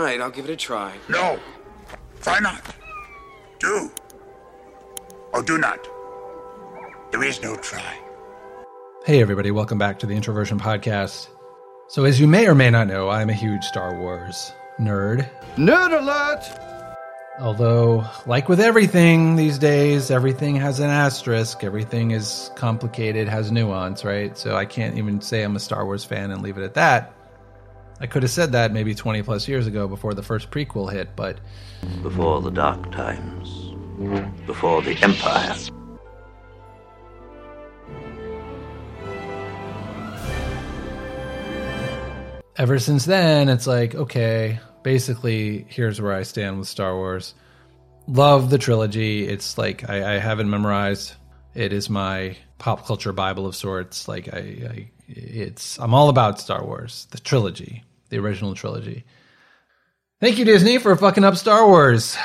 right, I'll give it a try. No. Try not. Do. Or do not. There is no try. Hey everybody, welcome back to the Introversion Podcast. So as you may or may not know, I'm a huge Star Wars nerd. Nerd alert! Although, like with everything these days, everything has an asterisk, everything is complicated, has nuance, right? So I can't even say I'm a Star Wars fan and leave it at that. I could have said that maybe 20 plus years ago before the first prequel hit, but... Before the dark times. Before the Empire. Ever since then, it's like, okay, basically, here's where I stand with Star Wars. Love the trilogy. It's like, I have it memorized. It is my pop culture Bible of sorts. Like, I'm all about Star Wars, the trilogy, the original trilogy. Thank you, Disney, for fucking up Star Wars.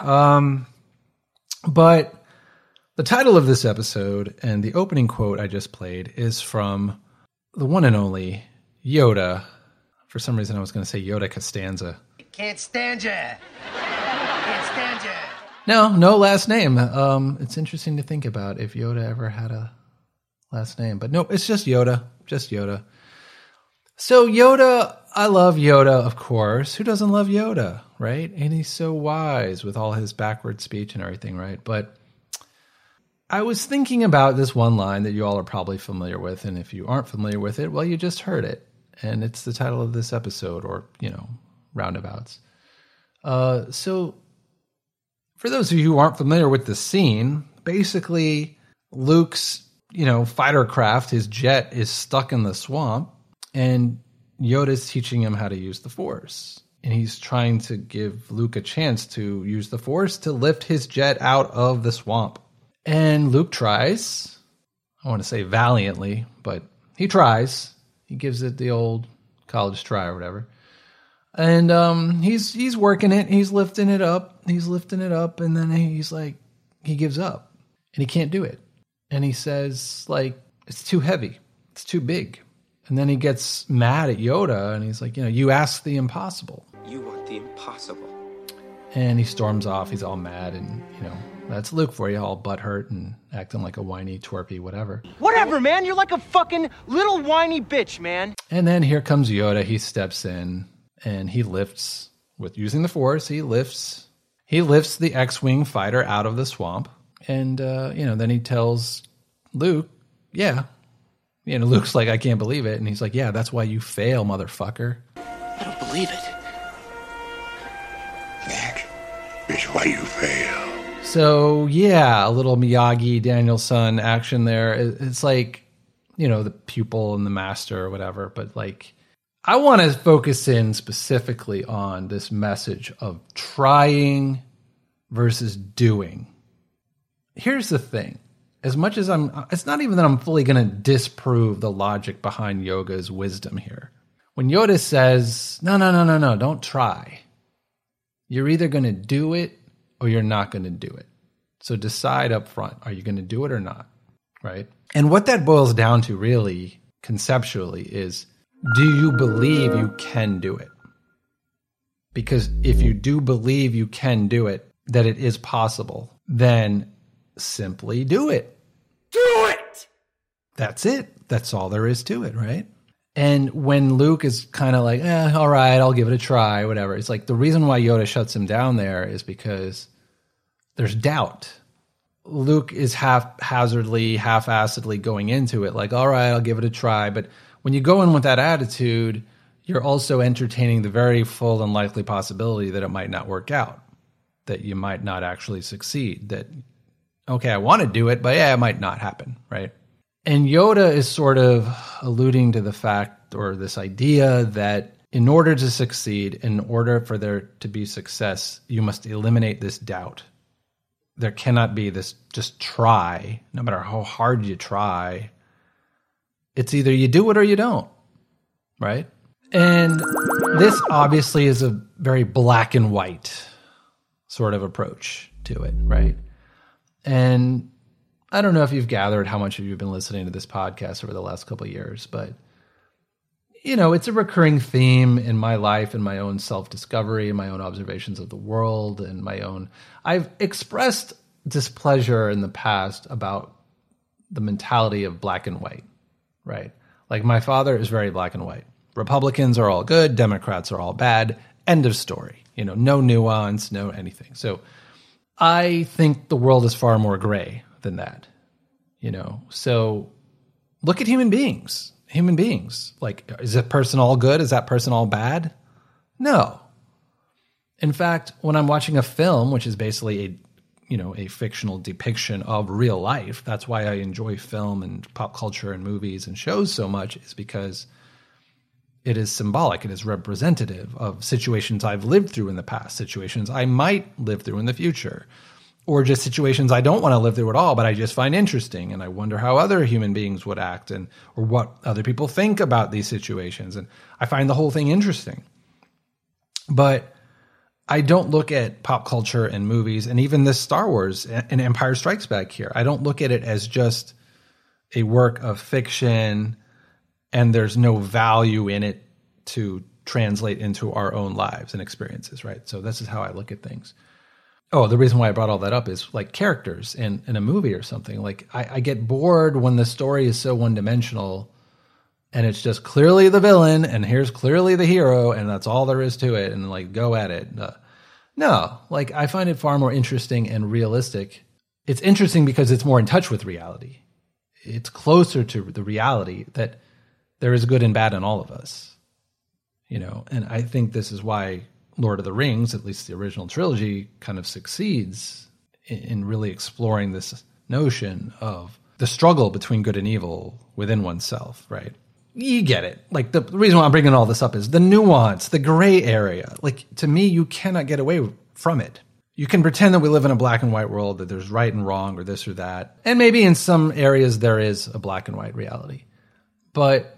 But the title of this episode and the opening quote I just played is from the one and only Yoda. For some reason, I was going to say Yoda Costanza. Can't stand ya. Can't stand ya. No last name. It's interesting to think about if Yoda ever had a last name. But no, it's just Yoda. Just Yoda. So Yoda, I love Yoda, of course. Who doesn't love Yoda, right? And he's so wise with all his backward speech and everything, right? But I was thinking about this one line that you all are probably familiar with. And if you aren't familiar with it, well, you just heard it. And it's the title of this episode, or, roundabouts. So for those of you who aren't familiar with the scene, basically Luke's, fighter craft, his jet, is stuck in the swamp, and Yoda's teaching him how to use the Force. And he's trying to give Luke a chance to use the Force to lift his jet out of the swamp. And Luke tries, I want to say valiantly, but he tries. He gives it the old college try or whatever. And he's working it. He's lifting it up. And then he gives up. And he can't do it. And he says, it's too heavy. It's too big. And then he gets mad at Yoda. And he's like, you asked the impossible. You want the impossible. And he storms off. He's all mad. And, that's Luke for you, all butthurt and acting like a whiny, twerpy, whatever. Whatever, man. You're like a fucking little whiny bitch, man. And then here comes Yoda. He steps in and he lifts, with using the Force, he lifts the X-Wing fighter out of the swamp. And, then he tells Luke, yeah. Luke's like, I can't believe it. And he's like, yeah, that's why you fail, motherfucker. I don't believe it. That is why you fail. So, yeah, a little Miyagi, Daniel-san action there. It's like, the pupil and the master or whatever. But, I want to focus in specifically on this message of trying versus doing. Here's the thing. As much as it's not even that I'm fully going to disprove the logic behind Yoda's wisdom here. When Yoda says, no, don't try. You're either going to do it or you're not going to do it. So decide up front, are you going to do it or not, right? And what that boils down to really, conceptually, is do you believe you can do it? Because if you do believe you can do it, that it is possible, then simply do it. Do it! That's it. That's all there is to it, right? And when Luke is kind of like, all right, I'll give it a try, whatever. It's like the reason why Yoda shuts him down there is because there's doubt. Luke is half-assedly going into it like, all right, I'll give it a try. But when you go in with that attitude, you're also entertaining the very full and likely possibility that it might not work out, that you might not actually succeed, that, okay, I want to do it, but it might not happen, right? And Yoda is sort of alluding to the fact, or this idea, that in order to succeed, in order for there to be success, you must eliminate this doubt. There cannot be this just try, no matter how hard you try. It's either you do it or you don't, right? And this obviously is a very black and white sort of approach to it, right? And I don't know if you've gathered how much of you've been listening to this podcast over the last couple of years, but it's a recurring theme in my life and my own self-discovery and my own observations of the world and my own. I've expressed displeasure in the past about the mentality of black and white, right? Like my father is very black and white. Republicans are all good. Democrats are all bad. End of story. No nuance, no anything. So I think the world is far more gray than that, So look at human beings. Like, is that person all good? Is that person all bad? No. In fact, when I'm watching a film, which is basically a fictional depiction of real life, that's why I enjoy film and pop culture and movies and shows so much, is because it is symbolic. It is representative of situations I've lived through in the past, situations I might live through in the future, or just situations I don't want to live through at all, but I just find interesting. And I wonder how other human beings would act or what other people think about these situations. And I find the whole thing interesting. But I don't look at pop culture and movies and even this Star Wars and Empire Strikes Back here. I don't look at it as just a work of fiction and there's no value in it to translate into our own lives and experiences, right? So this is how I look at things. Oh, the reason why I brought all that up is like characters in a movie or something. Like I get bored when the story is so one-dimensional and it's just clearly the villain and here's clearly the hero and that's all there is to it and like go at it. No, like I find it far more interesting and realistic. It's interesting because it's more in touch with reality. It's closer to the reality that there is good and bad in all of us, and I think this is why Lord of the Rings, at least the original trilogy, kind of succeeds in really exploring this notion of the struggle between good and evil within oneself, right? You get it. Like the reason why I'm bringing all this up is the nuance, the gray area. Like to me, you cannot get away from it. You can pretend that we live in a black and white world, that there's right and wrong or this or that. And maybe in some areas there is a black and white reality. But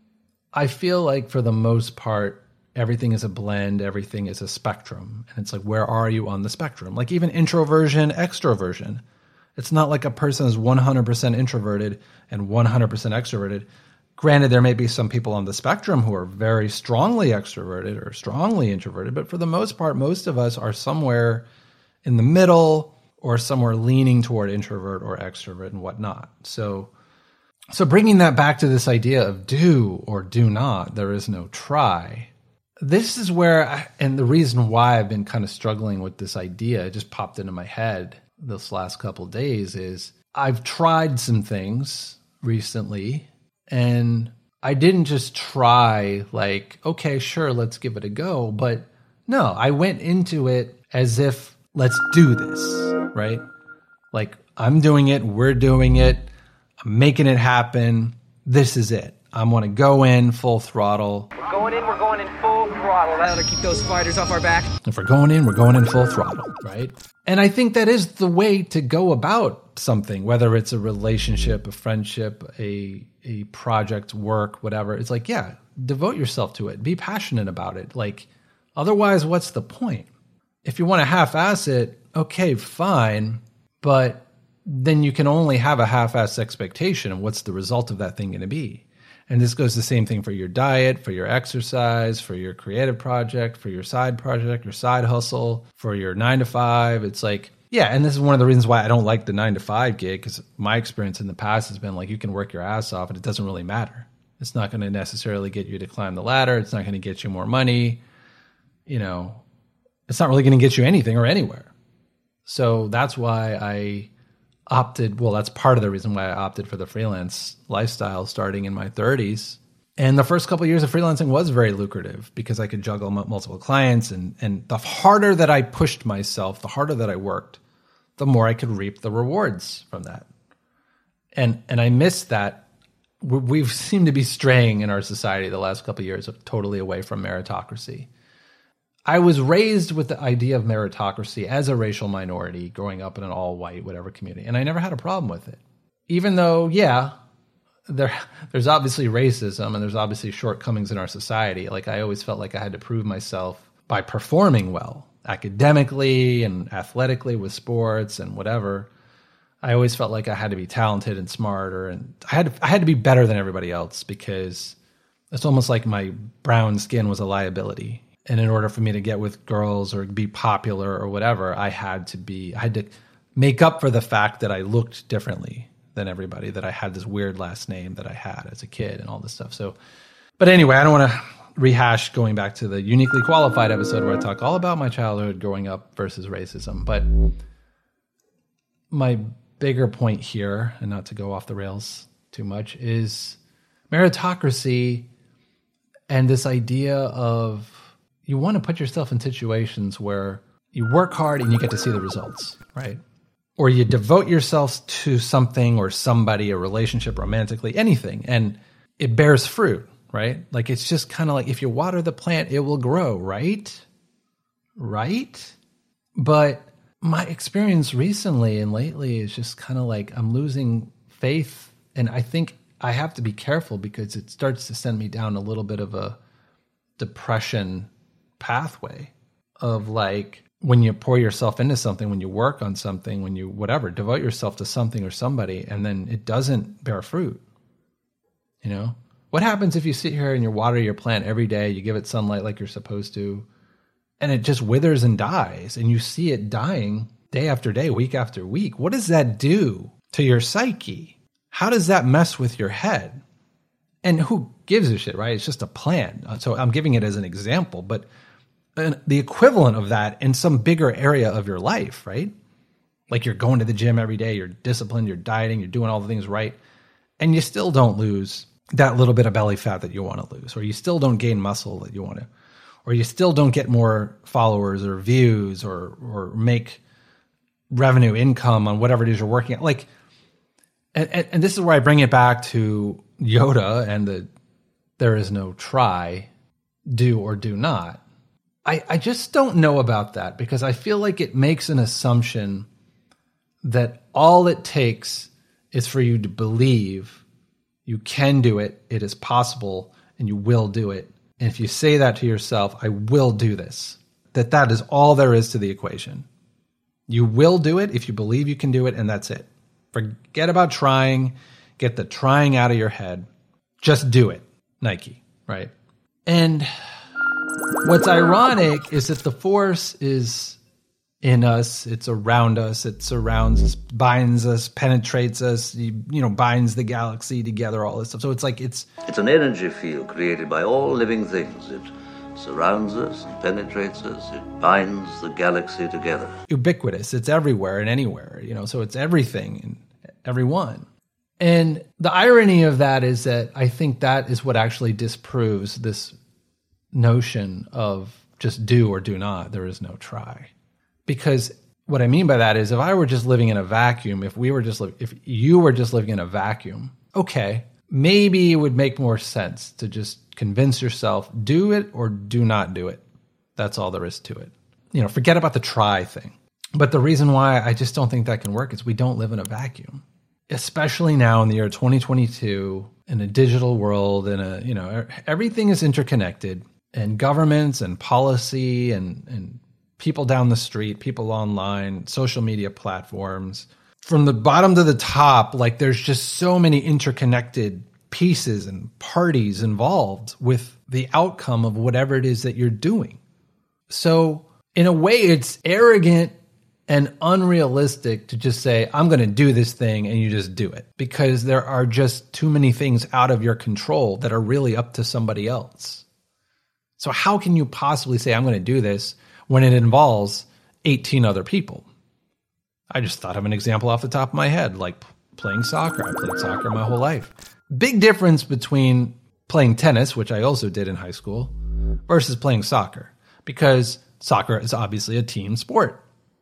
I feel like for the most part, everything is a blend, everything is a spectrum. And it's like, where are you on the spectrum? Like even introversion, extroversion. It's not like a person is 100% introverted and 100% extroverted. Granted, there may be some people on the spectrum who are very strongly extroverted or strongly introverted, but for the most part, most of us are somewhere in the middle or somewhere leaning toward introvert or extrovert and whatnot. So bringing that back to this idea of do or do not, there is no try. This is where, and the reason why I've been kind of struggling with this idea, it just popped into my head this last couple of days, is I've tried some things recently, and I didn't just try like, okay, sure, let's give it a go. But no, I went into it as if, let's do this, right? Like, I'm doing it, we're doing it, I'm making it happen. This is it. I want to go in full throttle. We're going in full throttle. That'll keep those spiders off our back. If we're going in full throttle, right? And I think that is the way to go about something, whether it's a relationship, a friendship, a project, work, whatever. It's like, yeah, devote yourself to it. Be passionate about it. Like, otherwise, what's the point? If you want to half-ass it, okay, fine. But then you can only have a half-ass expectation of what's the result of that thing going to be. And this goes the same thing for your diet, for your exercise, for your creative project, for your side project, your side hustle, for your 9 to 5. It's like, yeah, and this is one of the reasons why I don't like the 9 to 5 gig, because my experience in the past has been like, you can work your ass off and it doesn't really matter. It's not going to necessarily get you to climb the ladder. It's not going to get you more money. It's not really going to get you anything or anywhere. So that's why I opted, well, that's part of the reason why I opted for the freelance lifestyle starting in my 30s. And the first couple of years of freelancing was very lucrative because I could juggle multiple clients. And the harder that I pushed myself, the harder that I worked, the more I could reap the rewards from that. And I missed that. We've seemed to be straying in our society the last couple of years totally away from meritocracy. I was raised with the idea of meritocracy as a racial minority growing up in an all-white, whatever community, and I never had a problem with it. Even though, yeah, there's obviously racism and there's obviously shortcomings in our society. Like, I always felt like I had to prove myself by performing well, academically and athletically with sports and whatever. I always felt like I had to be talented and smarter, and I had to be better than everybody else because It's almost like my brown skin was a liability. And in order for me to get with girls or be popular or whatever, I had to make up for the fact that I looked differently than everybody, that I had this weird last name that I had as a kid and all this stuff. So, but anyway, I don't want to rehash going back to the Uniquely Qualified episode where I talk all about my childhood growing up versus racism. But my bigger point here, and not to go off the rails too much, is meritocracy and this idea of you want to put yourself in situations where you work hard and you get to see the results, right? Or you devote yourself to something or somebody, a relationship, romantically, anything, and it bears fruit, right? Like it's just kind of like if you water the plant, it will grow, right? Right? But my experience recently and lately is just kind of like I'm losing faith, and I think I have to be careful because it starts to send me down a little bit of a depression pathway of like when you pour yourself into something, when you work on something, when you whatever, devote yourself to something or somebody, and then it doesn't bear fruit. You know? What happens if you sit here and you water your plant every day, you give it sunlight like you're supposed to, and it just withers and dies, and you see it dying day after day, week after week? What does that do to your psyche? How does that mess with your head? And who gives a shit, right? It's just a plant. So I'm giving it as an example, but the equivalent of that in some bigger area of your life, right? Like you're going to the gym every day, you're disciplined, you're dieting, you're doing all the things right, and you still don't lose that little bit of belly fat that you want to lose, or you still don't gain muscle that you want to, or you still don't get more followers or views or make revenue income on whatever it is you're working at. Like, and this is where I bring it back to Yoda and there is no try, do or do not. I just don't know about that because I feel like it makes an assumption that all it takes is for you to believe you can do it, it is possible, and you will do it. And if you say that to yourself, I will do this, that is all there is to the equation. You will do it if you believe you can do it, and that's it. Forget about trying. Get the trying out of your head. Just do it, Nike, right? And what's ironic is that the force is in us, it's around us, it surrounds us, binds us, penetrates us, binds the galaxy together, all this stuff. So it's like it's an energy field created by all living things. It surrounds us, it penetrates us, it binds the galaxy together. Ubiquitous. It's everywhere and anywhere, so it's everything and everyone. And the irony of that is that I think that is what actually disproves this notion of just do or do not. There is no try. Because what I mean by that is if I were just living in a vacuum, if you were just living in a vacuum, okay, maybe it would make more sense to just convince yourself, do it or do not do it. That's all there is to it. Forget about the try thing. But the reason why I just don't think that can work is we don't live in a vacuum. Especially now in the year 2022, in a digital world, everything is interconnected, and governments and policy and people down the street, people online, social media platforms, from the bottom to the top, like there's just so many interconnected pieces and parties involved with the outcome of whatever it is that you're doing. So in a way, it's arrogant and unrealistic to just say, I'm going to do this thing, and you just do it, because there are just too many things out of your control that are really up to somebody else. So how can you possibly say, I'm going to do this when it involves 18 other people? I just thought of an example off the top of my head, like playing soccer. I played soccer my whole life. Big difference between playing tennis, which I also did in high school, versus playing soccer, because soccer is obviously a team sport.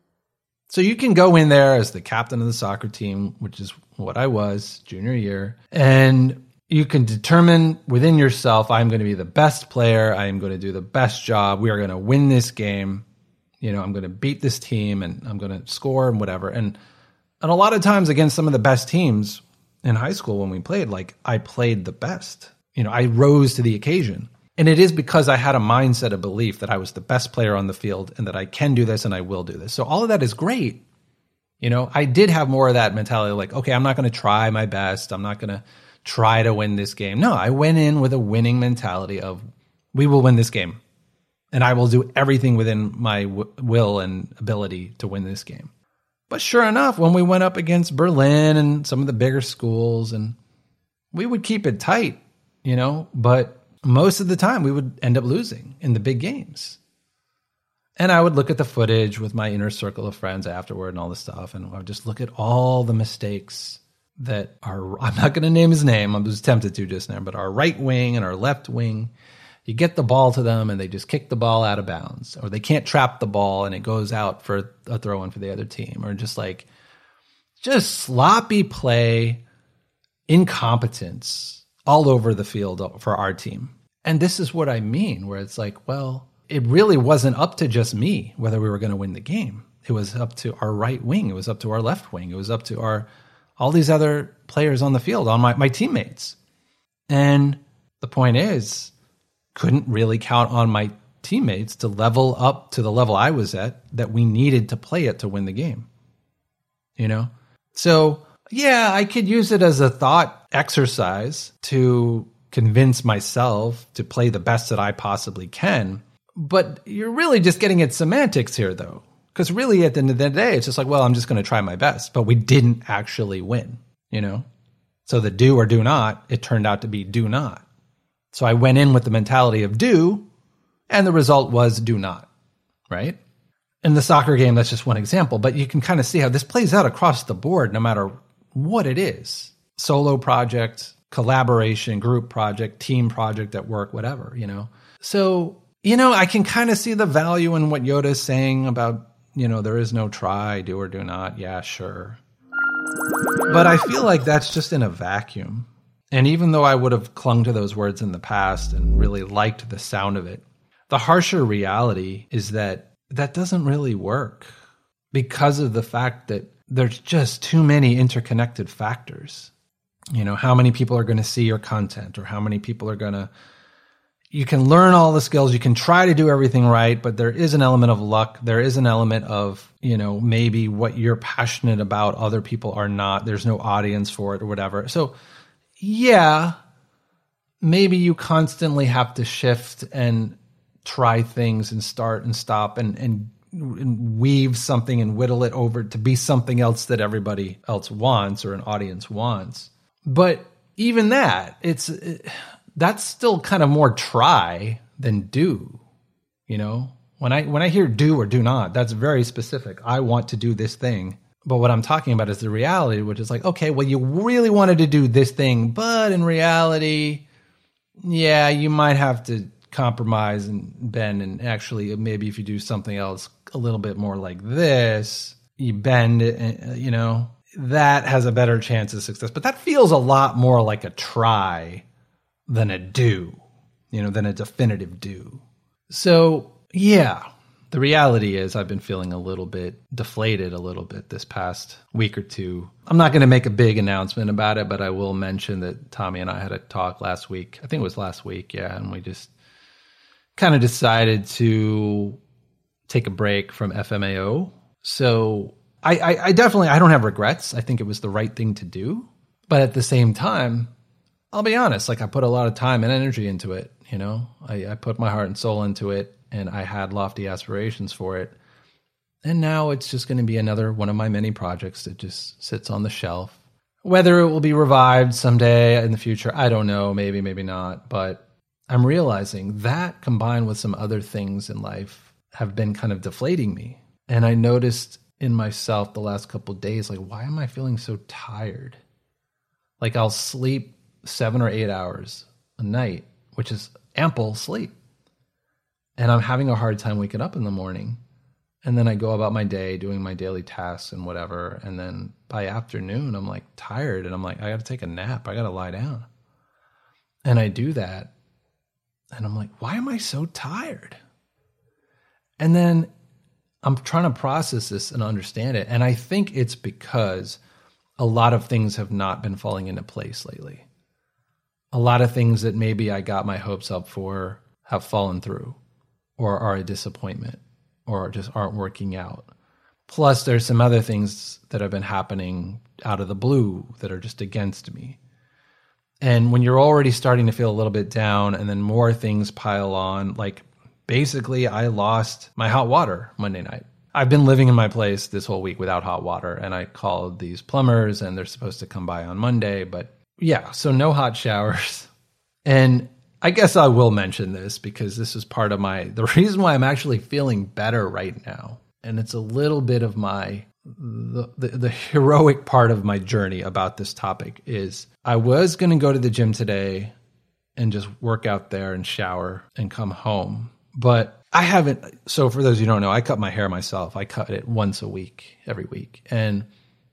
So you can go in there as the captain of the soccer team, which is what I was junior year, and you can determine within yourself, I'm going to be the best player. I am going to do the best job. We are going to win this game. I'm going to beat this team, and I'm going to score and whatever. And a lot of times against some of the best teams in high school when we played, like I played the best. I rose to the occasion. And it is because I had a mindset of belief that I was the best player on the field and that I can do this and I will do this. So all of that is great. I did have more of that mentality, like, okay, I'm not going to try my best. I'm not going to try to win this game. No, I went in with a winning mentality of we will win this game. And I will do everything within my will and ability to win this game. But sure enough, when we went up against Berlin and some of the bigger schools, and we would keep it tight, but most of the time we would end up losing in the big games. And I would look at the footage with my inner circle of friends afterward and all this stuff, and I would just look at all the mistakes that are, I'm not going to name his name, I was tempted to just now, but our right wing and our left wing, you get the ball to them and they just kick the ball out of bounds, or they can't trap the ball and it goes out for a throw in for the other team, or just sloppy play, incompetence all over the field for our team. And this is what I mean, where it's like, well, it really wasn't up to just me whether we were going to win the game. It was up to our right wing. It was up to our left wing. It was up to all these other players on the field, on my teammates. And the point is, couldn't really count on my teammates to level up to the level I was at that we needed to play it to win the game. So yeah, I could use it as a thought exercise to convince myself to play the best that I possibly can. But you're really just getting at semantics here, though. Because really, at the end of the day, it's just like, well, I'm just going to try my best. But we didn't actually win, So the do or do not, it turned out to be do not. So I went in with the mentality of do, and the result was do not, right? In the soccer game, that's just one example. But you can kind of see how this plays out across the board, no matter what it is. Solo project, collaboration, group project, team project at work, whatever, So, I can kind of see the value in what Yoda is saying about, there is no try, do or do not. Yeah, sure. But I feel like that's just in a vacuum. And even though I would have clung to those words in the past and really liked the sound of it, the harsher reality is that doesn't really work because of the fact that there's just too many interconnected factors. How many people are going to see your content, or how many people are going to... You can learn all the skills, you can try to do everything right, but there is an element of luck. There is an element of, maybe what you're passionate about, other people are not. There's no audience for it or whatever. So, yeah, maybe you constantly have to shift and try things and start and stop and weave something and whittle it over to be something else that everybody else wants or an audience wants. But even that, that's still kind of more try than do, When I hear do or do not, that's very specific. I want to do this thing. But what I'm talking about is the reality, which is like, okay, well, you really wanted to do this thing, but in reality, yeah, you might have to compromise and bend, and actually maybe if you do something else a little bit more like this, you bend it, that has a better chance of success. But that feels a lot more like a try than a do, than a definitive do. So, yeah, the reality is I've been feeling a little bit deflated this past week or two. I'm not going to make a big announcement about it, but I will mention that Tommy and I had a talk last week. I think it was last week, yeah, and we just kind of decided to take a break from FMAO. So I definitely, I don't have regrets. I think it was the right thing to do. But at the same time, I'll be honest, I put a lot of time and energy into it, I put my heart and soul into it, and I had lofty aspirations for it. And now it's just going to be another one of my many projects that just sits on the shelf. Whether it will be revived someday in the future, I don't know, maybe, maybe not. But I'm realizing that combined with some other things in life have been kind of deflating me. And I noticed in myself the last couple of days, why am I feeling so tired? I'll sleep 7 or 8 hours a night, which is ample sleep. And I'm having a hard time waking up in the morning. And then I go about my day doing my daily tasks and whatever. And then by afternoon, I'm tired. And I'm I got to take a nap. I got to lie down. And I do that. And I'm why am I so tired? And then I'm trying to process this and understand it. And I think it's because a lot of things have not been falling into place lately. A lot of things that maybe I got my hopes up for have fallen through, or are a disappointment, or just aren't working out. Plus, there's some other things that have been happening out of the blue that are just against me. And when you're already starting to feel a little bit down and then more things pile on, like basically I lost my hot water Monday night. I've been living in my place this whole week without hot water, and I called these plumbers and they're supposed to come by on Monday, but yeah, so no hot showers. And I guess I will mention this because this is part of the reason why I'm actually feeling better right now. And it's a little bit of the heroic part of my journey about this topic is I was going to go to the gym today and just work out there and shower and come home. But I haven't. So for those who don't know, I cut my hair myself. I cut it once a week, every week. And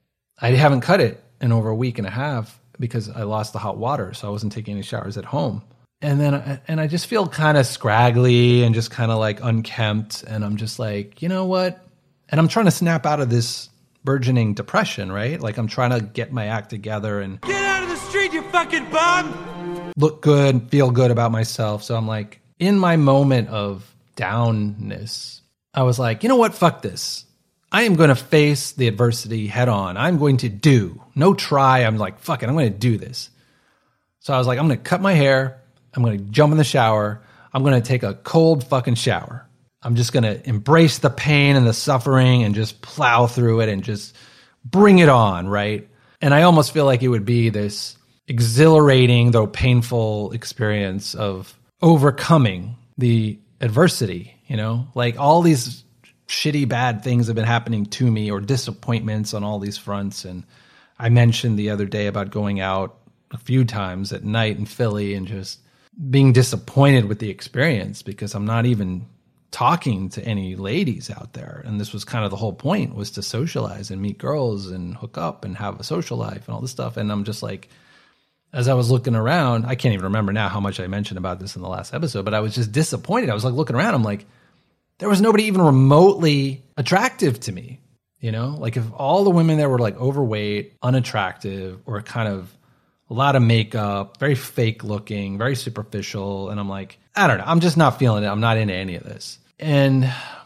I haven't cut it in over a week and a half because I lost the hot water. So I wasn't taking any showers at home. And then I just feel kind of scraggly and just kind of like unkempt. And I'm just like, you know what? And I'm trying to snap out of this burgeoning depression, right? Like I'm trying to get my act together and Get out of the street, you fucking bum! look good, feel good about myself. So I'm like, in my moment of downness, I was like, you know what? Fuck this. I am going to face the adversity head on. I'm going to do. No try. I'm like, fuck it. I'm going to do this. So I was like, I'm going to cut my hair. I'm going to jump in the shower. I'm going to take a cold fucking shower. I'm just going to embrace the pain and the suffering and just plow through it and just bring it on, right? And I almost feel like it would be this exhilarating, though painful experience of overcoming the adversity, you know? Like all these shitty, bad things have been happening to me or disappointments on all these fronts. And I mentioned the other day about going out a few times at night in Philly and just being disappointed with the experience because I'm not even talking to any ladies out there. And this was kind of the whole point, was to socialize and meet girls and hook up and have a social life and all this stuff. And I'm just like, as I was looking around, I can't even remember now how much I mentioned about this in the last episode, but I was just disappointed. I was like looking around, I'm like, there was nobody even remotely attractive to me. You know, like if all the women there were like overweight, unattractive, or kind of a lot of makeup, very fake looking, very superficial. And I'm like, I don't know. I'm just not feeling it. I'm not into any of this. And,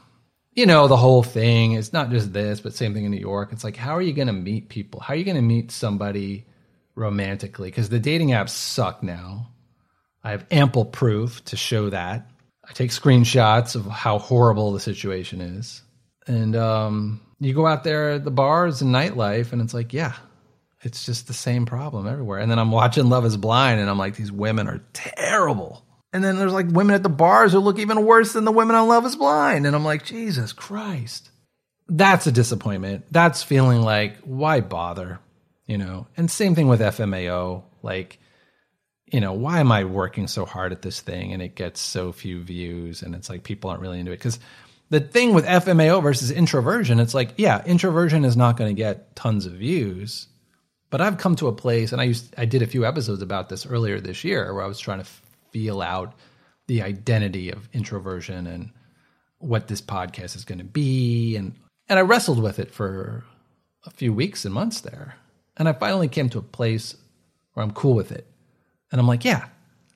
you know, the whole thing, it's not just this, but same thing in New York. It's like, how are you going to meet people? How are you going to meet somebody romantically? Because the dating apps suck now. I have ample proof to show that. I take screenshots of how horrible the situation is. And you go out there at the bars and nightlife, and it's like, yeah, it's just the same problem everywhere. And then I'm watching Love is Blind, and I'm like, these women are terrible. And then there's like women at the bars who look even worse than the women on Love is Blind. And I'm like, Jesus Christ. That's a disappointment. That's feeling like, why bother? You know, and same thing with FMAO. Like, you know, why am I working so hard at this thing and it gets so few views? And it's like people aren't really into it. Because the thing with FMAO versus introversion, it's like, yeah, introversion is not going to get tons of views. But I've come to a place, and I did a few episodes about this earlier this year, where I was trying to feel out the identity of introversion and what this podcast is going to be. And I wrestled with it for a few weeks and months there. And I finally came to a place where I'm cool with it. And I'm like, yeah,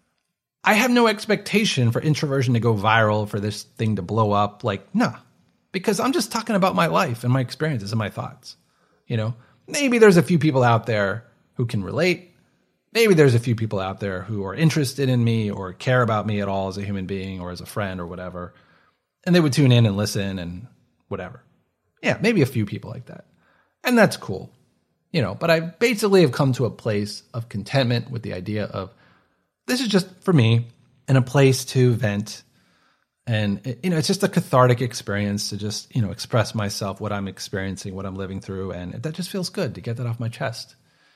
I have no expectation for introversion to go viral, for this thing to blow up. Like, nah, because I'm just talking about my life and my experiences and my thoughts. You know, maybe there's a few people out there who can relate. Maybe there's a few people out there who are interested in me or care about me at all as a human being or as a friend or whatever. And they would tune in and listen and whatever. Yeah, maybe a few people like that. And that's cool. You know, but I basically have come to a place of contentment with the idea of this is just for me and a place to vent. And, you know, it's just a cathartic experience to just, you know, express myself, what I'm experiencing, what I'm living through. And that just feels good to get that off my chest.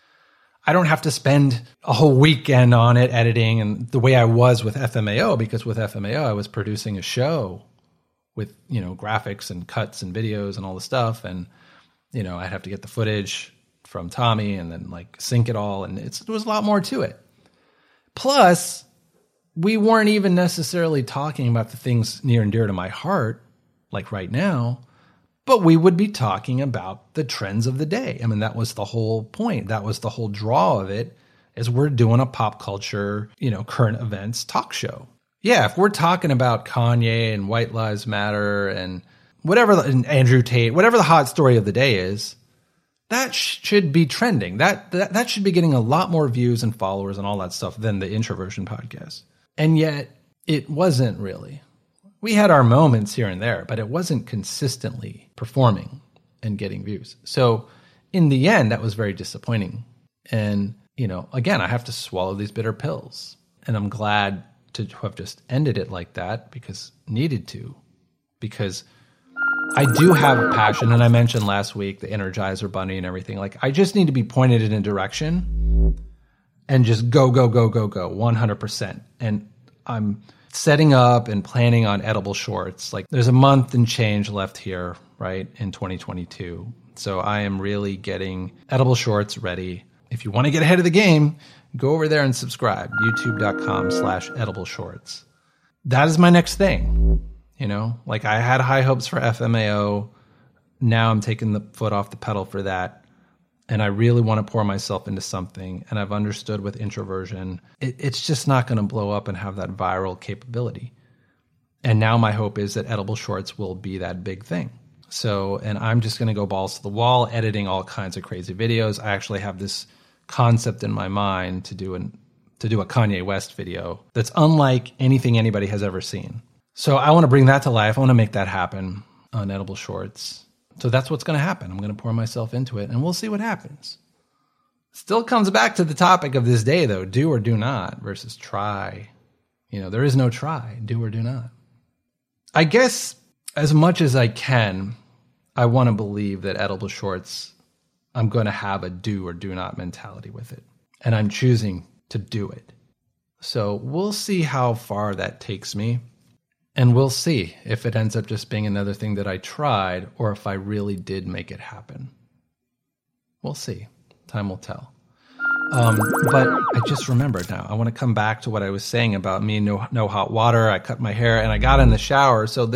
I don't have to spend a whole weekend on it editing and the way I was with FMAO, because with FMAO, I was producing a show with, you know, graphics and cuts and videos and all the stuff. And, you know, I'd have to get the footage from Tommy and then like sync it all. And there was a lot more to it. Plus, we weren't even necessarily talking about the things near and dear to my heart, like right now, but we would be talking about the trends of the day. I mean, that was the whole point. That was the whole draw of it, is we're doing a pop culture, you know, current events talk show. Yeah, if we're talking about Kanye and White Lives Matter and whatever, and Andrew Tate, whatever the hot story of the day is, that should be trending. That should be getting a lot more views and followers and all that stuff than the Introversion podcast. And yet it wasn't really. We had our moments here and there, but it wasn't consistently performing and getting views. So in the end, that was very disappointing. And, again, I have to swallow these bitter pills. And I'm glad to have just ended it like that because I do have passion. And I mentioned last week the Energizer Bunny and everything. Like, I just need to be pointed in a direction and just go 100%. And I'm setting up and planning on edible shorts. Like, there's a month and change left here, right, in 2022. So I am really getting edible shorts ready. If you want to get ahead of the game, go over there and subscribe. YouTube.com/edible shorts. That is my next thing. Like, I had high hopes for FMAO. Now I'm taking the foot off the pedal for that. And I really want to pour myself into something. And I've understood with Introversion, it's just not going to blow up and have that viral capability. And now my hope is that edible shorts will be that big thing. So, and I'm just going to go balls to the wall, editing all kinds of crazy videos. I actually have this concept in my mind to do a Kanye West video that's unlike anything anybody has ever seen. So I want to bring that to life. I want to make that happen on edible shorts. So that's what's going to happen. I'm going to pour myself into it, and we'll see what happens. Still comes back to the topic of this day, though. Do or do not versus try. There is no try. Do or do not. I guess as much as I can, I want to believe that edible shorts, I'm going to have a do or do not mentality with it. And I'm choosing to do it. So we'll see how far that takes me. And we'll see if it ends up just being another thing that I tried or if I really did make it happen. We'll see. Time will tell. But I just remembered now. I want to come back to what I was saying about me, no hot water. I cut my hair and I got in the shower. So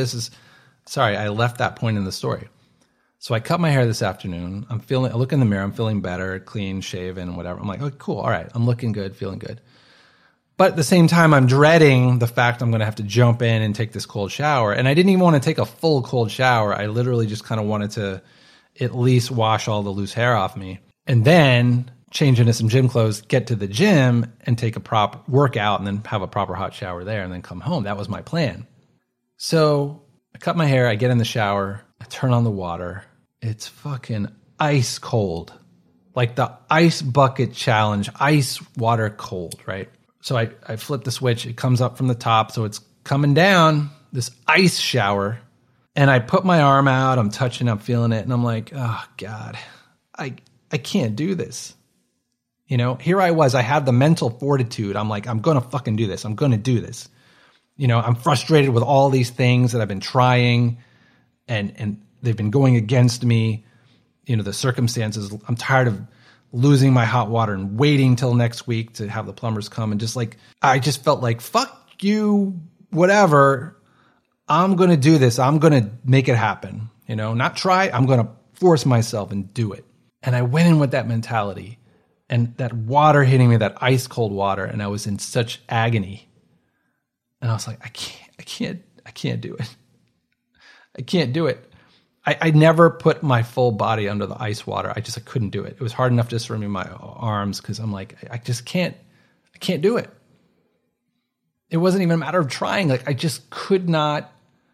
I left that point in the story. So I cut my hair this afternoon. I look in the mirror. I'm feeling better, clean, shaven, whatever. I'm like, oh, cool. All right. I'm looking good, feeling good. But at the same time, I'm dreading the fact I'm going to have to jump in and take this cold shower. And I didn't even want to take a full cold shower. I literally just kind of wanted to at least wash all the loose hair off me. And then change into some gym clothes, get to the gym, and take a proper workout, and then have a proper hot shower there, and then come home. That was my plan. So I cut my hair. I get in the shower. I turn on the water. It's fucking ice cold. Like the ice bucket challenge, ice water cold, right? So I flip the switch. It comes up from the top. So it's coming down, this ice shower. And I put my arm out. I'm touching, I'm feeling it. And I'm like, oh, God, I can't do this. Here I was. I had the mental fortitude. I'm like, I'm going to fucking do this. I'm going to do this. I'm frustrated with all these things that I've been trying. And they've been going against me. The circumstances. I'm tired of losing my hot water and waiting till next week to have the plumbers come. And I just felt like, fuck you, whatever. I'm going to do this. I'm going to make it happen. Not try. I'm going to force myself and do it. And I went in with that mentality and that water hitting me, that ice cold water. And I was in such agony. And I was like, I can't do it. I can't do it. I never put my full body under the ice water. I couldn't do it. It was hard enough just for me, my arms, because I'm like, I can't do it. It wasn't even a matter of trying. Like, I just could not.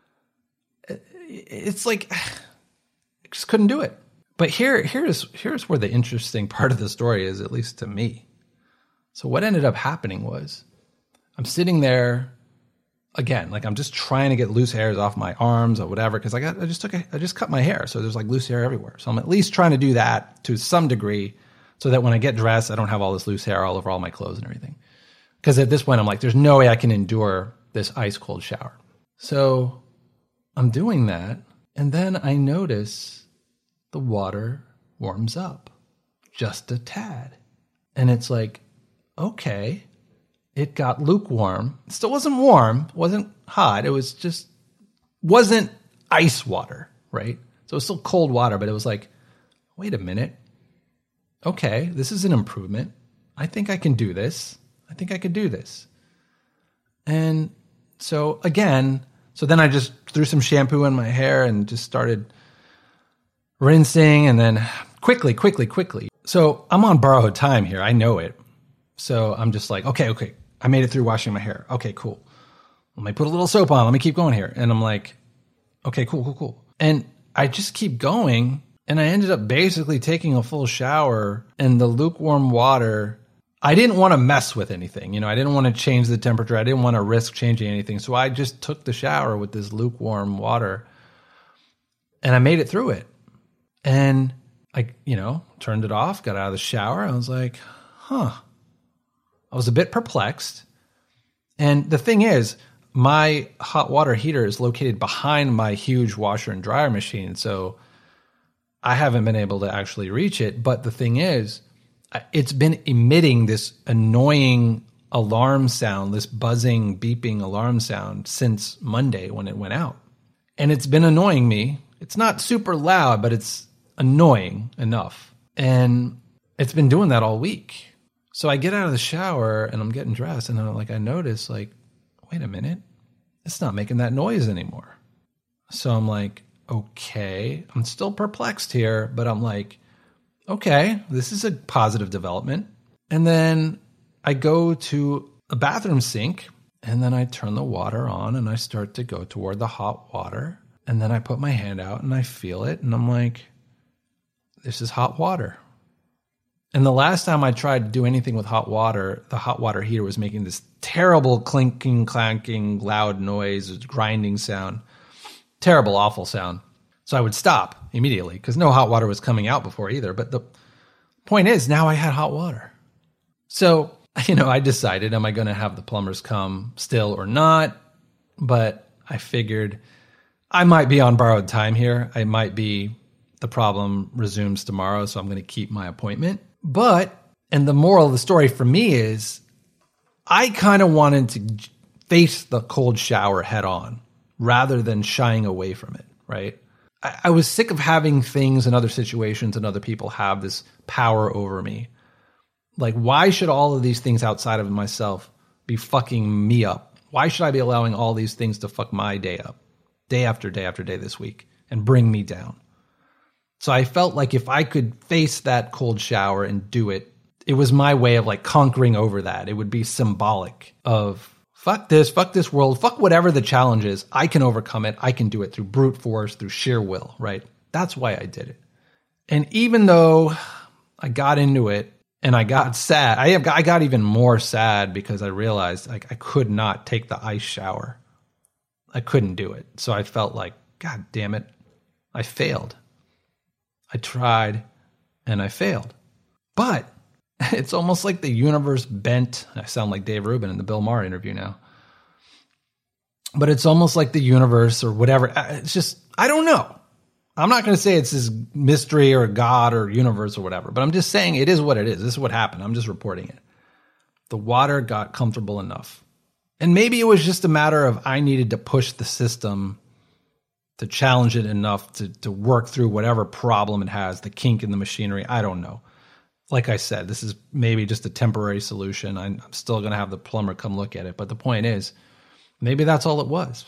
It's like, I just couldn't do it. But here's where the interesting part of the story is, at least to me. So what ended up happening was I'm sitting there. Again, like I'm just trying to get loose hairs off my arms or whatever, because I just cut my hair, so there's like loose hair everywhere. So I'm at least trying to do that to some degree, so that when I get dressed, I don't have all this loose hair all over all my clothes and everything. Because at this point, I'm like, there's no way I can endure this ice cold shower. So I'm doing that, and then I notice the water warms up just a tad, and it's like, okay. It got lukewarm. It still wasn't warm. It wasn't hot. It was wasn't ice water, right? So it was still cold water, but it was like, wait a minute. Okay, this is an improvement. I think I can do this. And so then I just threw some shampoo in my hair and just started rinsing and then quickly. So I'm on borrowed time here. I know it. So I'm just like, okay. I made it through washing my hair. Okay, cool. Let me put a little soap on. Let me keep going here. And I'm like, okay, cool. And I just keep going. And I ended up basically taking a full shower, and the lukewarm water, I didn't want to mess with anything. I didn't want to change the temperature. I didn't want to risk changing anything. So I just took the shower with this lukewarm water, and I made it through it. And I, turned it off, got out of the shower. I was like, I was a bit perplexed. And the thing is, my hot water heater is located behind my huge washer and dryer machine. So I haven't been able to actually reach it. But the thing is, it's been emitting this annoying alarm sound, this buzzing, beeping alarm sound since Monday when it went out. And it's been annoying me. It's not super loud, but it's annoying enough. And it's been doing that all week. So I get out of the shower and I'm getting dressed, and I notice, wait a minute, it's not making that noise anymore. So I'm like, okay, I'm still perplexed here, but I'm like, okay, this is a positive development. And then I go to a bathroom sink, and then I turn the water on and I start to go toward the hot water. And then I put my hand out and I feel it, and I'm like, this is hot water. And the last time I tried to do anything with hot water, the hot water heater was making this terrible clinking, clanking, loud noise, grinding sound. Terrible, awful sound. So I would stop immediately because no hot water was coming out before either. But the point is, now I had hot water. So, I decided, am I going to have the plumbers come still or not? But I figured I might be on borrowed time here. The problem resumes tomorrow, so I'm going to keep my appointment. And the moral of the story for me is, I kind of wanted to face the cold shower head on rather than shying away from it, right? I was sick of having things and other situations and other people have this power over me. Why should all of these things outside of myself be fucking me up? Why should I be allowing all these things to fuck my day up, day after day after day this week, and bring me down? So I felt like if I could face that cold shower and do it, it was my way of conquering over that. It would be symbolic of fuck this world, fuck whatever the challenge is. I can overcome it. I can do it through brute force, through sheer will, right? That's why I did it. And even though I got into it and I got sad, I got even more sad because I realized I could not take the ice shower. I couldn't do it. So I felt like, God damn it, I failed. I tried and I failed. But it's almost like the universe bent. I sound like Dave Rubin in the Bill Maher interview now. But it's almost like the universe or whatever. It's just, I don't know. I'm not going to say it's this mystery or God or universe or whatever, but I'm just saying it is what it is. This is what happened. I'm just reporting it. The water got comfortable enough. And maybe it was just a matter of I needed to push the system to challenge it enough to work through whatever problem it has, the kink in the machinery. I don't know. Like I said, this is maybe just a temporary solution. I'm still going to have the plumber come look at it. But the point is, maybe that's all it was,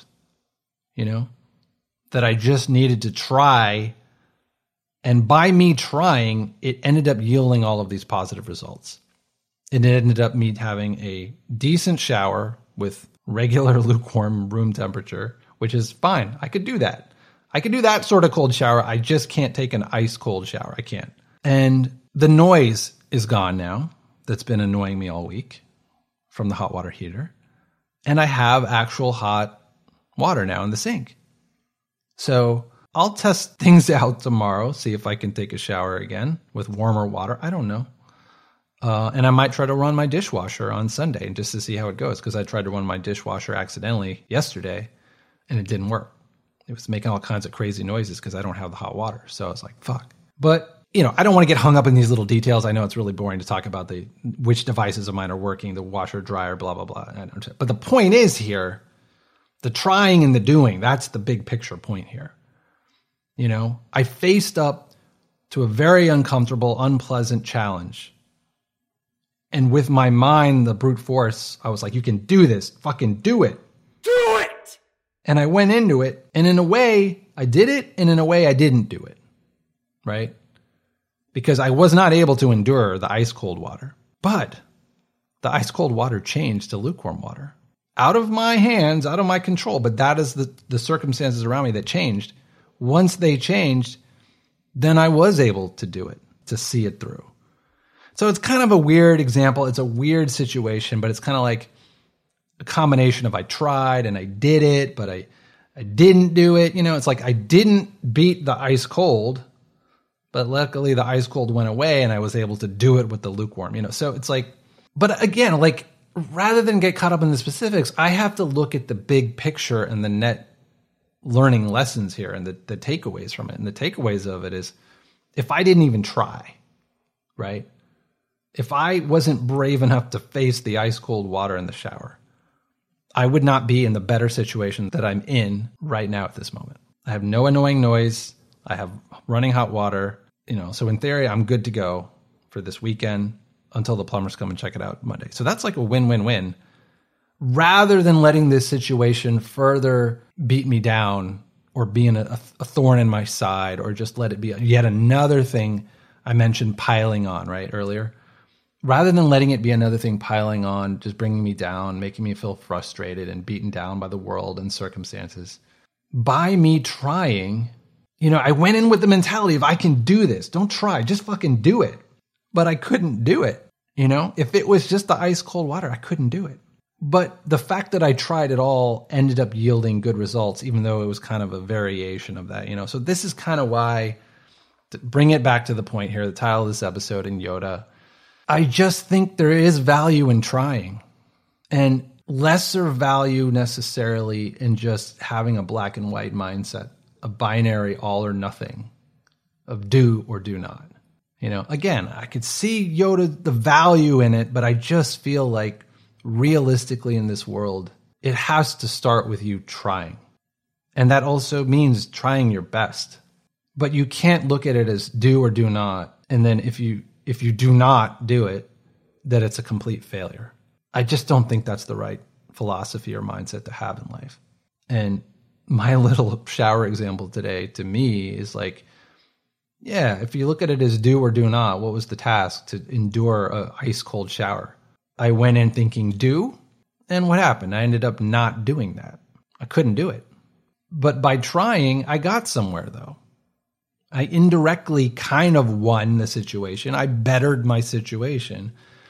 that I just needed to try. And by me trying, it ended up yielding all of these positive results. It ended up me having a decent shower with regular lukewarm room temperature, which is fine. I could do that. I could do that sort of cold shower. I just can't take an ice cold shower. I can't. And the noise is gone now. That's been annoying me all week from the hot water heater. And I have actual hot water now in the sink. So I'll test things out tomorrow, see if I can take a shower again with warmer water. I don't know. And I might try to run my dishwasher on Sunday just to see how it goes, because I tried to run my dishwasher accidentally yesterday and it didn't work. It was making all kinds of crazy noises because I don't have the hot water. So I was like, fuck. But, I don't want to get hung up in these little details. I know it's really boring to talk about which devices of mine are working, the washer, dryer, blah, blah, blah. But the point is here, the trying and the doing, that's the big picture point here. I faced up to a very uncomfortable, unpleasant challenge. And with my mind, the brute force, I was like, you can do this. Fucking do it. Do it! And I went into it. And in a way, I did it. And in a way, I didn't do it. Right? because I was not able to endure the ice cold water. But the ice cold water changed to lukewarm water. Out of my hands, out of my control, but that is the circumstances around me that changed. Once they changed, then I was able to do it, to see it through. So it's kind of a weird example. It's a weird situation, but it's kind of like a combination of I tried and I did it, but I didn't do it. You know, it's like I didn't beat the ice cold, but luckily the ice cold went away and I was able to do it with the lukewarm, you know. So it's like, but again, like rather than get caught up in the specifics, I have to look at the big picture and the net learning lessons here and the takeaways from it. And the takeaways of it is if I didn't even try, right? If I wasn't brave enough to face the ice cold water in the shower, I would not be in the better situation that I'm in right now at this moment. I have no annoying noise. I have running hot water, you know, so in theory, I'm good to go for this weekend until the plumbers come and check it out Monday. So that's like a win-win-win. Rather than letting this situation further beat me down or being a thorn in my side or just let it be yet another thing I mentioned piling on, right, earlier. Rather than letting it be another thing piling on, just bringing me down, making me feel frustrated and beaten down by the world and circumstances. By me trying, you know, I went in with the mentality of I can do this. Don't try, just fucking do it. But I couldn't do it, you know? If it was just the ice cold water, I couldn't do it. But the fact that I tried it all ended up yielding good results, even though it was kind of a variation of that, you know? So this is kind of why, to bring it back to the point here, the title of this episode in Yoda, I just think there is value in trying and lesser value necessarily in just having a black and white mindset, a binary all or nothing of do or do not. You know, again, I could see Yoda, the value in it, but I just feel like realistically in this world, it has to start with you trying. And that also means trying your best. But you can't look at it as do or do not. And then if you do not do it, that it's a complete failure. I just don't think that's the right philosophy or mindset to have in life. And my little shower example today to me is like, yeah, if you look at it as do or do not, what was the task? To endure a ice cold shower. I went in thinking do, and what happened? I ended up not doing that. I couldn't do it. But by trying, I got somewhere though. I indirectly kind of won the situation. I bettered my situation.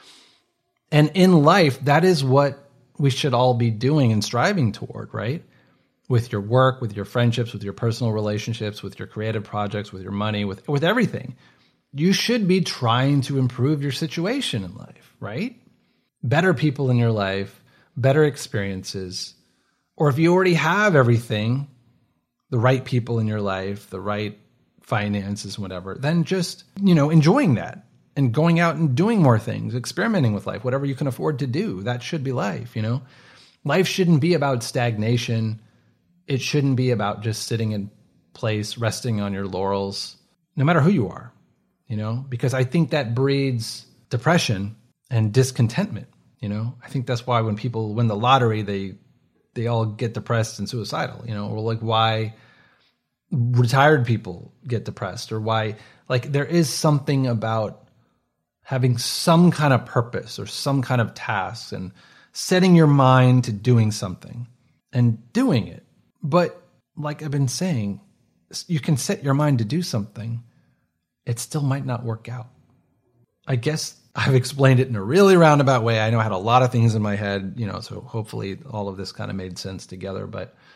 And in life, that is what we should all be doing and striving toward, right? With your work, with your friendships, with your personal relationships, with your creative projects, with your money, with everything. You should be trying to improve your situation in life, right? Better people in your life, better experiences. Or if you already have everything, the right people in your life, the right finances, whatever, then just, you know, enjoying that and going out and doing more things, experimenting with life, whatever you can afford to do. That should be life, you know? Life shouldn't be about stagnation. It shouldn't be about just sitting in place, resting on your laurels, no matter who you are, you know? Because I think that breeds depression and discontentment, you know? I think that's why when people win the lottery, they all get depressed and suicidal, you know? Or like why retired people get depressed, or why, like, there is something about having some kind of purpose or some kind of task and setting your mind to doing something and doing it. But like I've been saying, you can set your mind to do something. It still might not work out. I guess I've explained it in a really roundabout way. I know I had a lot of things in my head, you know, so hopefully all of this kind of made sense together.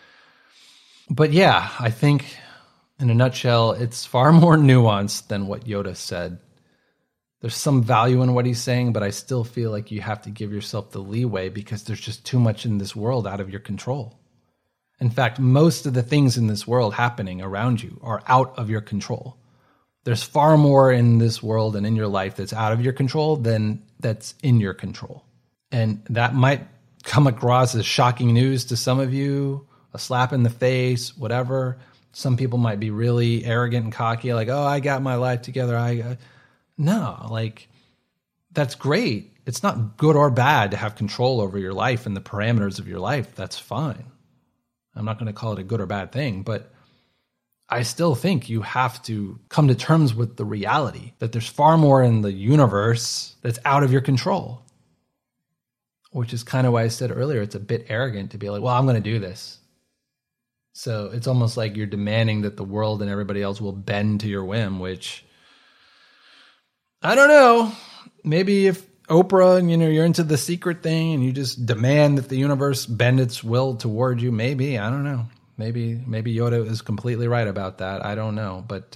But yeah, I think in a nutshell, it's far more nuanced than what Yoda said. There's some value in what he's saying, but I still feel like you have to give yourself the leeway because there's just too much in this world out of your control. In fact, most of the things in this world happening around you are out of your control. There's far more in this world and in your life that's out of your control than that's in your control. And that might come across as shocking news to some of you, a slap in the face, whatever. Some people might be really arrogant and cocky, like, oh, I got my life together. No, like, that's great. It's not good or bad to have control over your life and the parameters of your life. That's fine. I'm not going to call it a good or bad thing, but I still think you have to come to terms with the reality that there's far more in the universe that's out of your control. Which is kind of why I said earlier, it's a bit arrogant to be like, well, I'm going to do this. So it's almost like you're demanding that the world and everybody else will bend to your whim, which I don't know. Maybe if Oprah and you're into the secret thing and you just demand that the universe bend its will toward you, maybe, I don't know. Maybe Yoda is completely right about that. I don't know. But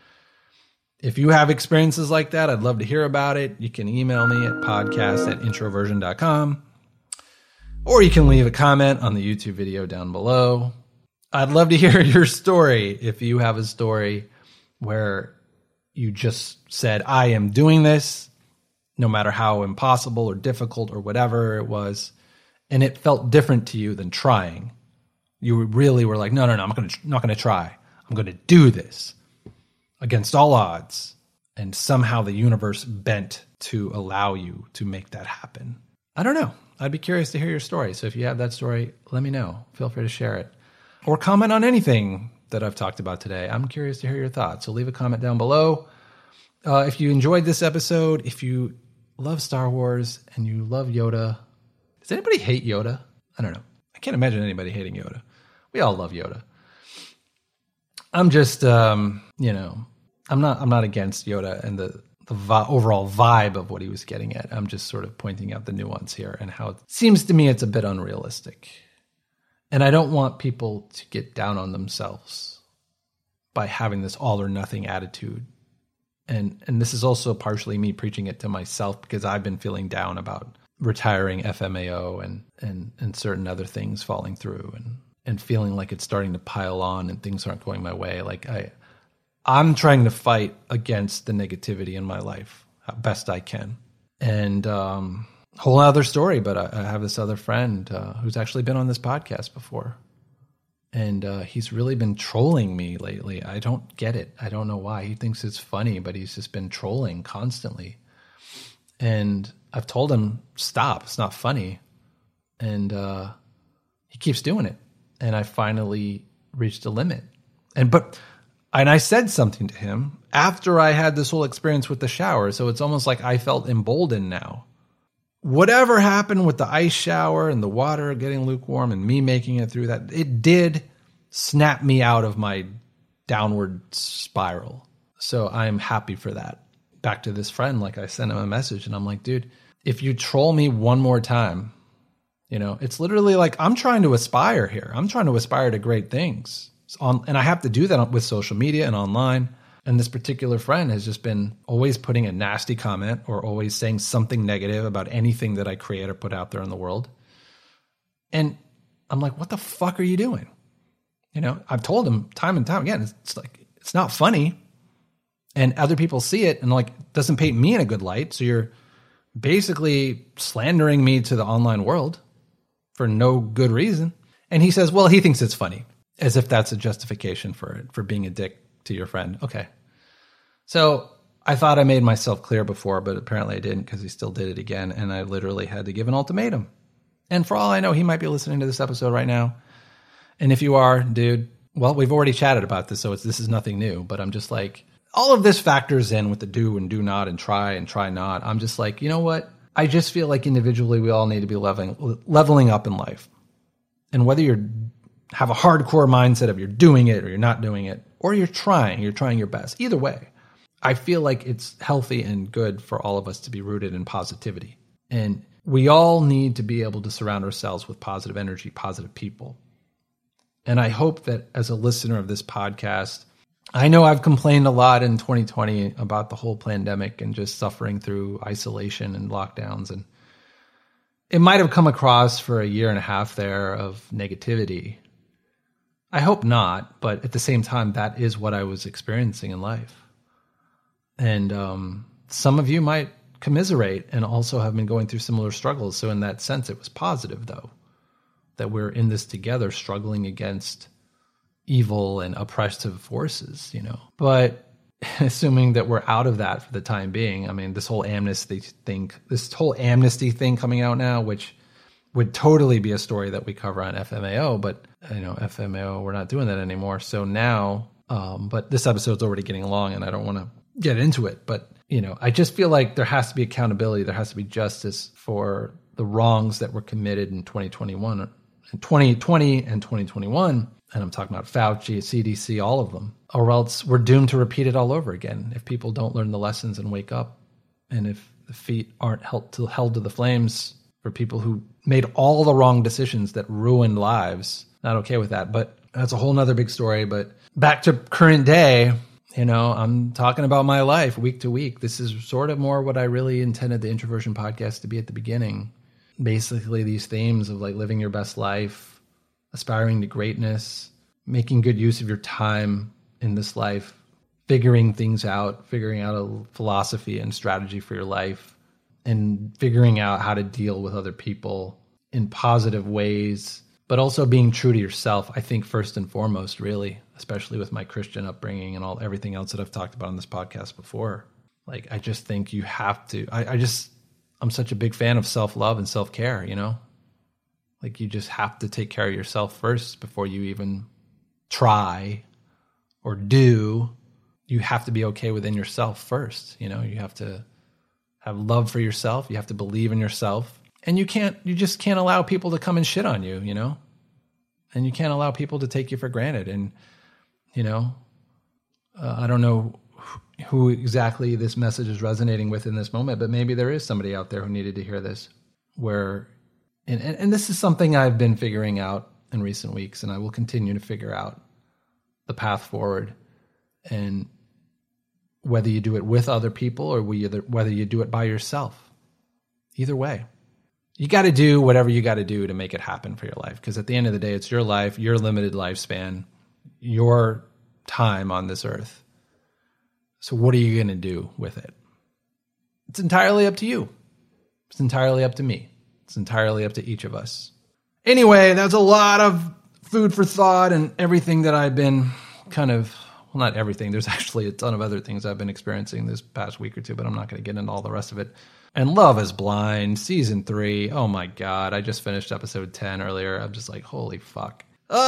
if you have experiences like that, I'd love to hear about it. You can email me at podcast@introversion.com, or you can leave a comment on the YouTube video down below. I'd love to hear your story. If you have a story where you just said, I am doing this, no matter how impossible or difficult or whatever it was, and it felt different to you than trying. You really were like, no, I'm not going to try. I'm going to do this against all odds. And somehow the universe bent to allow you to make that happen. I don't know. I'd be curious to hear your story. So if you have that story, let me know. Feel free to share it. Or comment on anything that I've talked about today. I'm curious to hear your thoughts. So leave a comment down below. If you enjoyed this episode, if you love Star Wars and you love Yoda, does anybody hate Yoda? I don't know. I can't imagine anybody hating Yoda. We all love Yoda. I'm just, I'm not against Yoda and the overall vibe of what he was getting at. I'm just sort of pointing out the nuance here and how it seems to me it's a bit unrealistic. And I don't want people to get down on themselves by having this all or nothing attitude. And this is also partially me preaching it to myself because I've been feeling down about retiring FMAO and certain other things falling through and feeling like it's starting to pile on and things aren't going my way. Like I'm trying to fight against the negativity in my life best I can. And whole other story, but I have this other friend who's actually been on this podcast before. And he's really been trolling me lately. I don't get it. I don't know why. He thinks it's funny, but he's just been trolling constantly. And I've told him, stop. It's not funny. And he keeps doing it. And I finally reached a limit. And I said something to him after I had this whole experience with the shower. So it's almost like I felt emboldened now. Whatever happened with the ice shower and the water getting lukewarm and me making it through that, it did snap me out of my downward spiral. So I'm happy for that. Back to this friend, like I sent him a message and I'm like, dude, if you troll me one more time, it's literally like I'm trying to aspire here. I'm trying to aspire to great things. And I have to do that with social media and online. And this particular friend has just been always putting a nasty comment or always saying something negative about anything that I create or put out there in the world. And I'm like, what the fuck are you doing? I've told him time and time again, it's like, it's not funny. And other people see it and like, it doesn't paint me in a good light. So you're basically slandering me to the online world for no good reason. And he says, well, he thinks it's funny, as if that's a justification for being a dick to your friend. Okay. So I thought I made myself clear before, but apparently I didn't because he still did it again. And I literally had to give an ultimatum. And for all I know, he might be listening to this episode right now. And if you are, dude, well, we've already chatted about this, so this is nothing new. But I'm just like, all of this factors in with the do and do not and try not. I'm just like, you know what? I just feel like individually we all need to be leveling up in life. And whether you're have a hardcore mindset of you're doing it or you're not doing it, or you're trying your best. Either way, I feel like it's healthy and good for all of us to be rooted in positivity. And we all need to be able to surround ourselves with positive energy, positive people. And I hope that as a listener of this podcast, I know I've complained a lot in 2020 about the whole pandemic and just suffering through isolation and lockdowns. And it might have come across for a year and a half there of negativity. I hope not, but at the same time, that is what I was experiencing in life. And some of you might commiserate and also have been going through similar struggles. So in that sense, it was positive, though, that we're in this together, struggling against evil and oppressive forces, But assuming that we're out of that for the time being, I mean, this whole amnesty thing coming out now, which would totally be a story that we cover on FMAO, but FMAO, we're not doing that anymore. So now But this episode's already getting long and I don't want to get into it. But, I just feel like there has to be accountability. There has to be justice for the wrongs that were committed in 2021, in 2020 and 2021. And I'm talking about Fauci, CDC, all of them. Or else we're doomed to repeat it all over again if people don't learn the lessons and wake up. And if the feet aren't held to the flames for people who made all the wrong decisions that ruined lives. Not okay with that, but that's a whole nother big story. But back to current day, I'm talking about my life week to week. This is sort of more what I really intended the Introversion podcast to be at the beginning. Basically these themes of like living your best life, aspiring to greatness, making good use of your time in this life, figuring things out, figuring out a philosophy and strategy for your life, and figuring out how to deal with other people in positive ways, but also being true to yourself, I think first and foremost, really, especially with my Christian upbringing and everything else that I've talked about on this podcast before. Like, I just think you have to, I'm such a big fan of self-love and self-care, Like, you just have to take care of yourself first before you even try or do. You have to be okay within yourself first. You have to have love for yourself. You have to believe in yourself. And you just can't allow people to come and shit on you, And you can't allow people to take you for granted. And, I don't know who exactly this message is resonating with in this moment, but maybe there is somebody out there who needed to hear this, and this is something I've been figuring out in recent weeks, and I will continue to figure out the path forward, and whether you do it with other people or whether you do it by yourself. Either way, you got to do whatever you got to do to make it happen for your life, because at the end of the day, it's your life, your limited lifespan, your time on this earth. So what are you going to do with it? It's entirely up to you. It's entirely up to me. It's entirely up to each of us. Anyway, that's a lot of food for thought and everything that I've been not everything. There's actually a ton of other things I've been experiencing this past week or two, but I'm not going to get into all the rest of it. And Love is Blind, season 3. Oh my God. I just finished episode 10 earlier. I'm just like, holy fuck.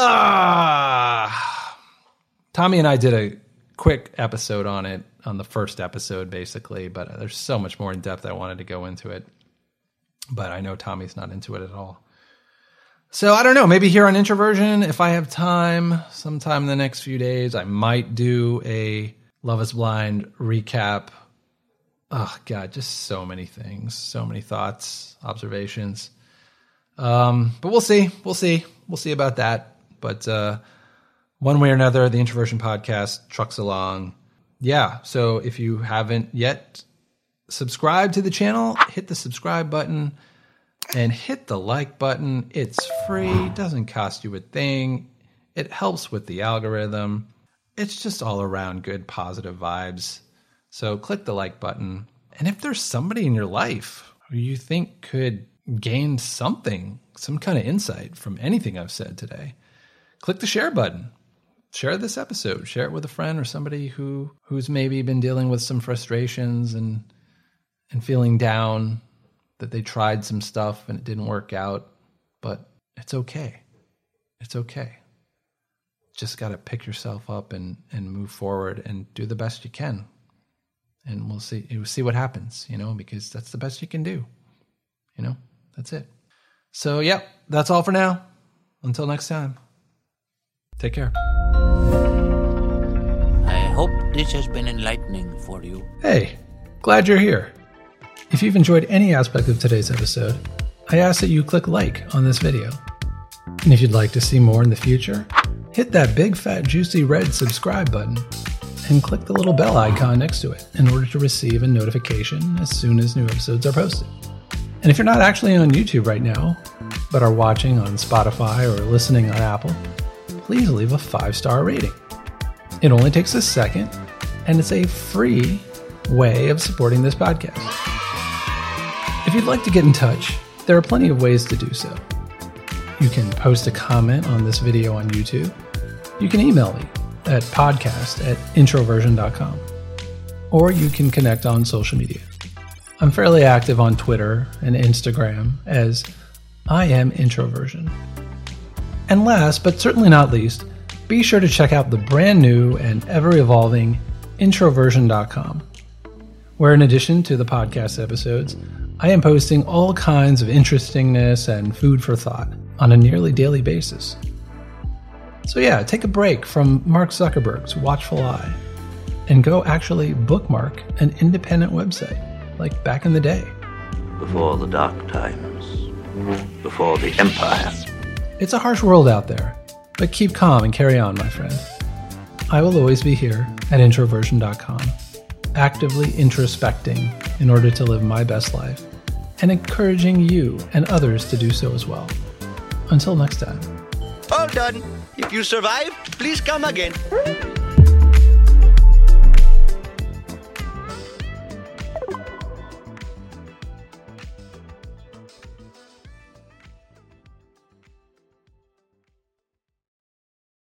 Tommy and I did a quick episode on it, on the first episode, basically, but there's so much more in depth I wanted to go into it. But I know Tommy's not into it at all. So I don't know, maybe here on Introversion, if I have time, sometime in the next few days, I might do a Love is Blind recap. Oh God, just so many things, so many thoughts, observations. But we'll see about that. But one way or another, the Introversion podcast trucks along. Yeah, so if you haven't yet subscribed to the channel, hit the subscribe button and hit the like button. It's free, doesn't cost you a thing. It helps with the algorithm. It's just all around good, positive vibes. So click the like button. And if there's somebody in your life who you think could gain something, some kind of insight from anything I've said today, click the share button. Share this episode. Share it with a friend or somebody who's maybe been dealing with some frustrations and feeling down, that they tried some stuff and it didn't work out. But it's okay. It's okay. Just got to pick yourself up and move forward and do the best you can. And we'll see what happens, because that's the best you can do. That's it. So, yep, that's all for now. Until next time. Take care. I hope this has been enlightening for you. Hey, glad you're here. If you've enjoyed any aspect of today's episode, I ask that you click like on this video. And if you'd like to see more in the future, hit that big fat juicy red subscribe button and click the little bell icon next to it in order to receive a notification as soon as new episodes are posted. And if you're not actually on YouTube right now, but are watching on Spotify or listening on Apple, please leave a 5-star rating. It only takes a second, and it's a free way of supporting this podcast. If you'd like to get in touch, there are plenty of ways to do so. You can post a comment on this video on YouTube. You can email me at podcast@introversion.com. Or you can connect on social media. I'm fairly active on Twitter and Instagram as I am Introversion. And last, but certainly not least, be sure to check out the brand new and ever-evolving introversion.com, where in addition to the podcast episodes, I am posting all kinds of interestingness and food for thought on a nearly daily basis. So yeah, take a break from Mark Zuckerberg's watchful eye and go actually bookmark an independent website, like back in the day. Before the dark times, before the empire. It's a harsh world out there, but keep calm and carry on, my friend. I will always be here at introversion.com, actively introspecting in order to live my best life, and encouraging you and others to do so as well. Until next time. All done. If you survive, please come again.